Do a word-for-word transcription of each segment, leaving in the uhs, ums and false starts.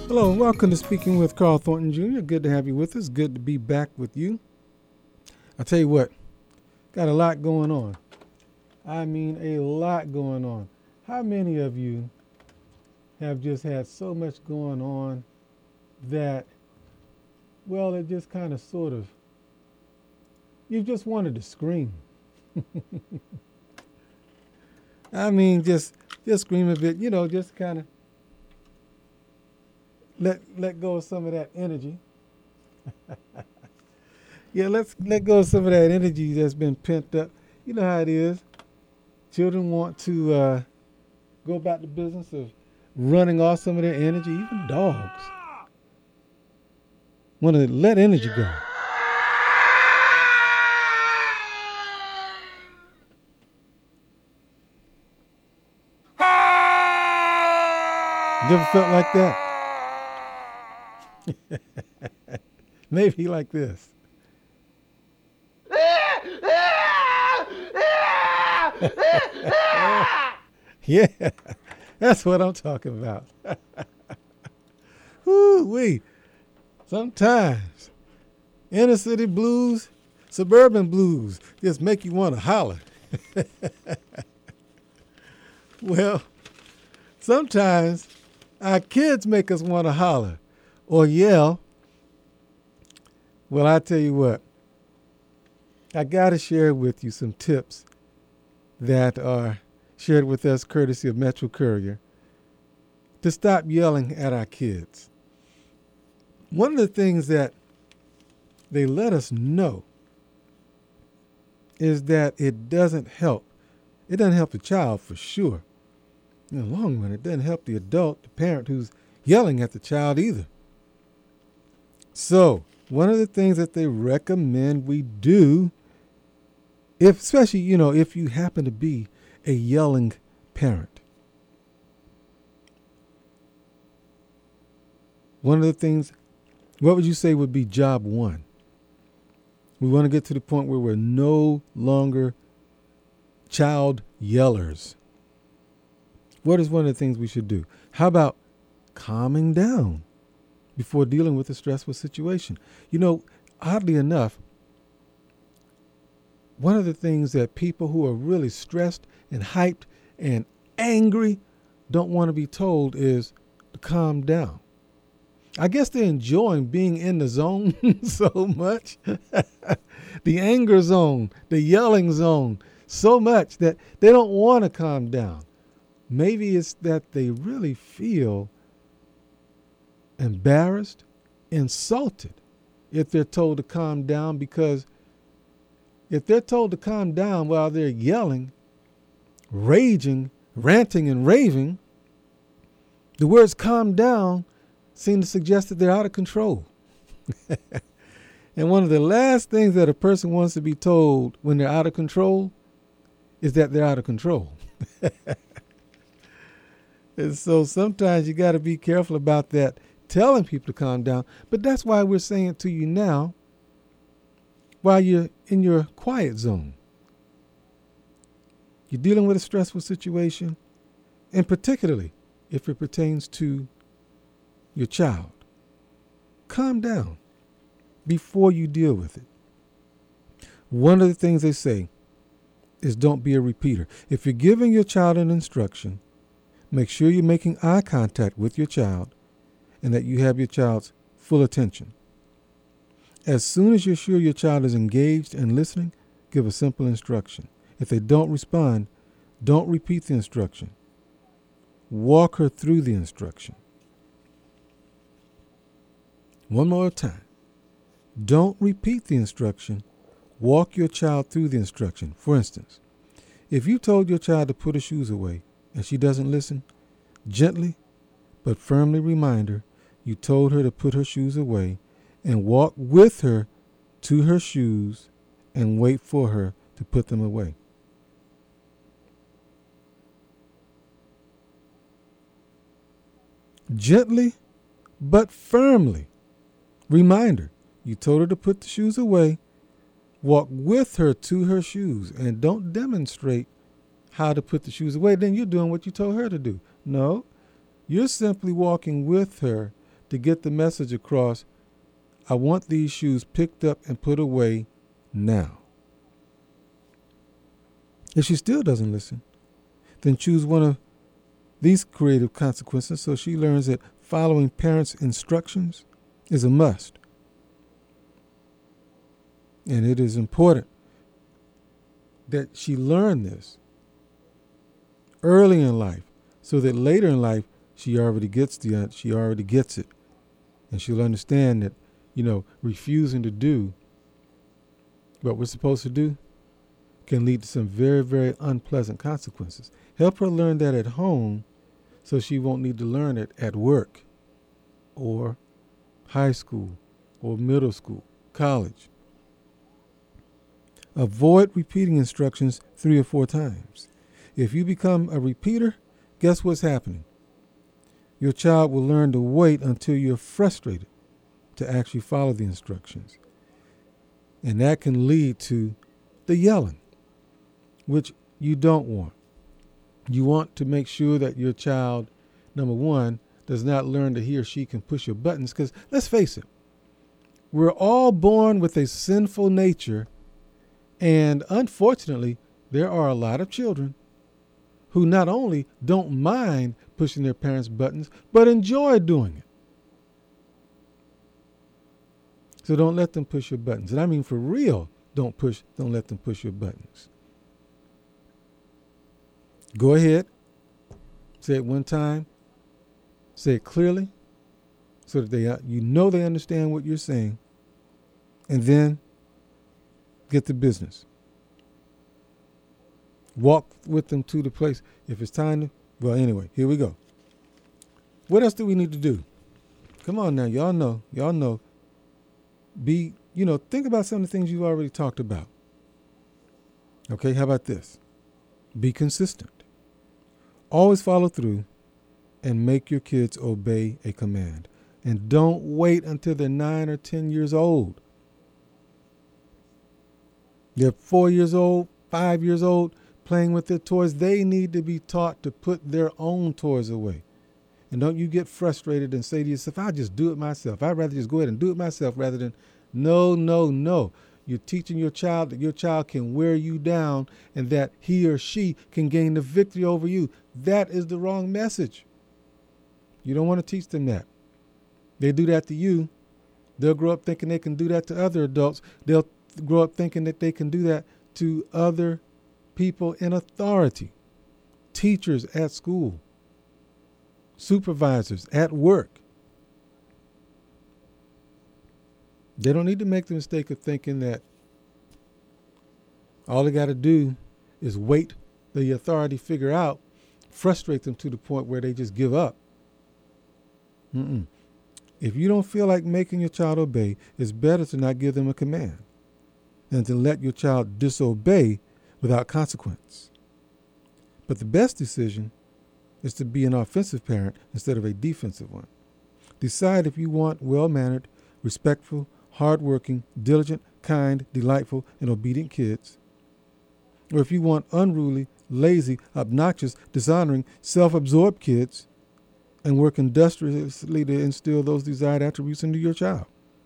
Hello and welcome to Speaking with Carl Thornton Junior Good to have you with us. Good to be back with you. I tell you what, got a lot going on. I mean a lot going on. How many of you have just had so much going on that, well, it just kind of sort of, you just wanted to scream. I mean, just just scream a bit, you know, just kind of let let go of some of that energy. yeah, let's let go of some of that energy that's been pent up. You know how it is. Children want to uh, go about the business of running off some of their energy. Even dogs want to let energy go. You ever felt like that? Maybe like this. Yeah, that's what I'm talking about. Woo-wee. Sometimes inner city blues, suburban blues just make you want to holler. Well, sometimes our kids make us want to holler or yell. Well, I tell you what, I got to share with you some tips that are shared with us courtesy of Metro Courier to stop yelling at our kids. One of the things that they let us know is that it doesn't help. It doesn't help the child for sure. In the long run, it doesn't help the adult, the parent who's yelling at the child either. So, one of the things that they recommend we do, if especially, you know, if you happen to be a yelling parent. One of the things, what would you say would be job one? We want to get to the point where we're no longer child yellers. What is one of the things we should do? How about calming down before dealing with a stressful situation? You know, oddly enough, one of the things that people who are really stressed and hyped and angry don't want to be told is to calm down. I guess they're enjoying being in the zone so much, the anger zone, the yelling zone, so much that they don't want to calm down. Maybe it's that they really feel embarrassed, insulted if they're told to calm down, because if they're told to calm down while they're yelling, raging, ranting and raving, the words calm down seem to suggest that they're out of control. And one of the last things that a person wants to be told when they're out of control is that they're out of control. And so sometimes you got to be careful about that, telling people to calm down. But that's why we're saying it to you now while you're in your quiet zone. You're dealing with a stressful situation, and particularly if it pertains to your child. Calm down before you deal with it. One of the things they say is don't be a repeater. If you're giving your child an instruction, make sure you're making eye contact with your child and that you have your child's full attention. As soon as you're sure your child is engaged and listening, give a simple instruction. If they don't respond, don't repeat the instruction. Walk her through the instruction. One more time. Don't repeat the instruction. Walk your child through the instruction. For instance, if you told your child to put her shoes away and she doesn't listen, gently but firmly remind her you told her to put her shoes away, and walk with her to her shoes and wait for her to put them away. Gently but firmly remind her you told her to put the shoes away. Walk with her to her shoes, and don't demonstrate how to put the shoes away. Then you're doing what you told her to do. No, you're simply walking with her, to get the message across, I want these shoes picked up and put away now. If she still doesn't listen, then choose one of these creative consequences so she learns that following parents' instructions is a must. And it is important that she learn this early in life so that later in life she already gets the she already gets it. And she'll understand that, you know, refusing to do what we're supposed to do can lead to some very, very unpleasant consequences. Help her learn that at home so she won't need to learn it at work or high school or middle school, college. Avoid repeating instructions three or four times. If you become a repeater, guess what's happening? Your child will learn to wait until you're frustrated to actually follow the instructions. And that can lead to the yelling, which you don't want. You want to make sure that your child, number one, does not learn that he or she can push your buttons. Because let's face it, we're all born with a sinful nature. And unfortunately, there are a lot of children who not only don't mind pushing their parents' buttons, but enjoy doing it. So don't let them push your buttons. And I mean for real, don't push, don't let them push your buttons. Go ahead, say it one time, say it clearly, so that they, you know they understand what you're saying, and then get to business. Walk with them to the place. If it's time to, well, anyway, here we go. What else do we need to do? Come on now, y'all know, y'all know. Be, you know, think about some of the things you've already talked about. Okay, how about this? Be consistent. Always follow through and make your kids obey a command. And don't wait until they're nine or ten years old. They're four years old, five years old, playing with their toys. They need to be taught to put their own toys away. And don't you get frustrated and say to yourself, I'll just do it myself. I'd rather just go ahead and do it myself rather than, no, no, no. You're teaching your child that your child can wear you down and that he or she can gain the victory over you. That is the wrong message. You don't want to teach them that. They do that to you. They'll grow up thinking they can do that to other adults. They'll grow up thinking that they can do that to other people in authority, teachers at school, supervisors at work. They don't need to make the mistake of thinking that all they got to do is wait the authority figure out, frustrate them to the point where they just give up. Mm-mm. If you don't feel like making your child obey, it's better to not give them a command than to let your child disobey without consequence. But the best decision is to be an offensive parent instead of a defensive one. Decide if you want well-mannered, respectful, hardworking, diligent, kind, delightful, and obedient kids, or if you want unruly, lazy, obnoxious, dishonoring, self-absorbed kids, and work industriously to instill those desired attributes into your child.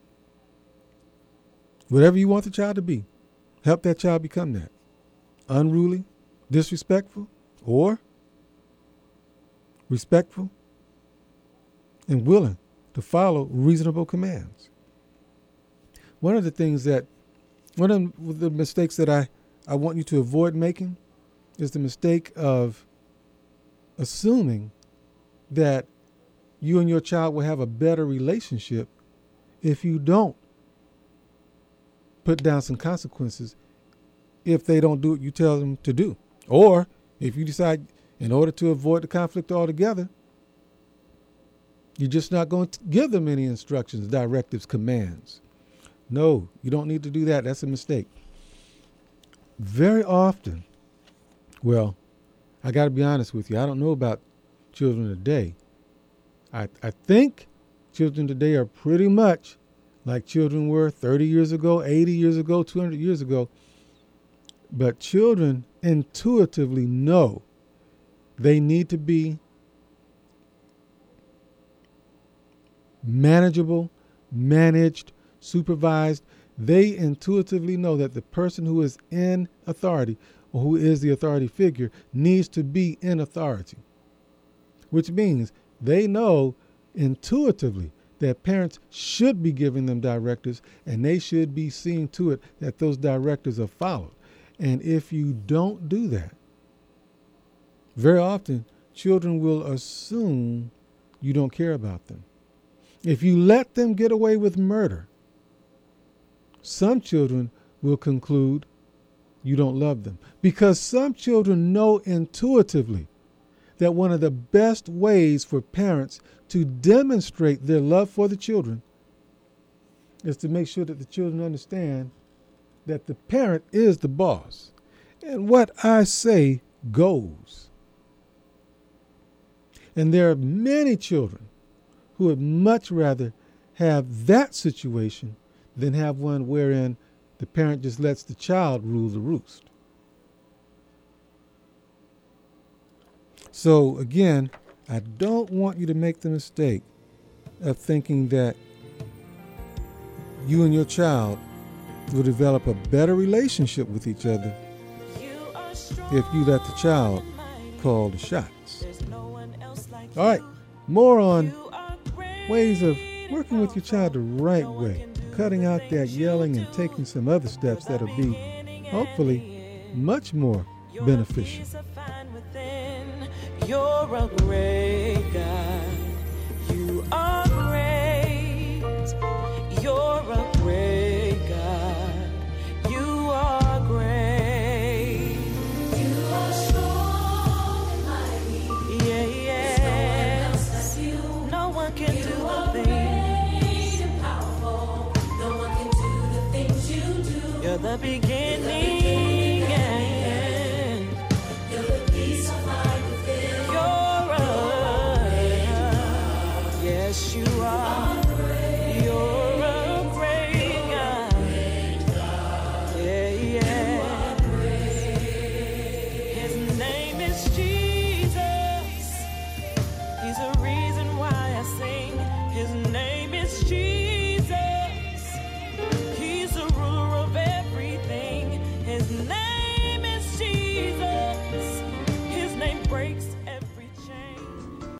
Whatever you want the child to be, help that child become that. Unruly, disrespectful, or respectful and willing to follow reasonable commands. One of the things that, one of the mistakes that I, I want you to avoid making is the mistake of assuming that you and your child will have a better relationship if you don't put down some consequences if they don't do what you tell them to do. Or if you decide, in order to avoid the conflict altogether, you're just not going to give them any instructions, directives, commands. No, you don't need to do that. That's a mistake. Very often, well, I got to be honest with you. I don't know about children today. I, I think children today are pretty much like children were thirty years ago, eighty years ago, two hundred years ago. But children intuitively know they need to be manageable, managed, supervised. They intuitively know that the person who is in authority or who is the authority figure needs to be in authority, which means they know intuitively that parents should be giving them directives and they should be seeing to it that those directives are followed. And if you don't do that, very often children will assume you don't care about them. If you let them get away with murder, some children will conclude you don't love them, because some children know intuitively that one of the best ways for parents to demonstrate their love for the children is to make sure that the children understand that the parent is the boss and what I say goes. And there are many children who would much rather have that situation than have one wherein the parent just lets the child rule the roost. So again, I don't want you to make the mistake of thinking that you and your child will develop a better relationship with each other if you let the child call the shots. All right, more on ways of working with your child the right way, cutting out that yelling and taking some other steps that'll be hopefully much more beneficial. You're a great God. You are great. You're a great God. You are great. You are strong and mighty. Yeah, yeah. No one can do the things. You're the beginning.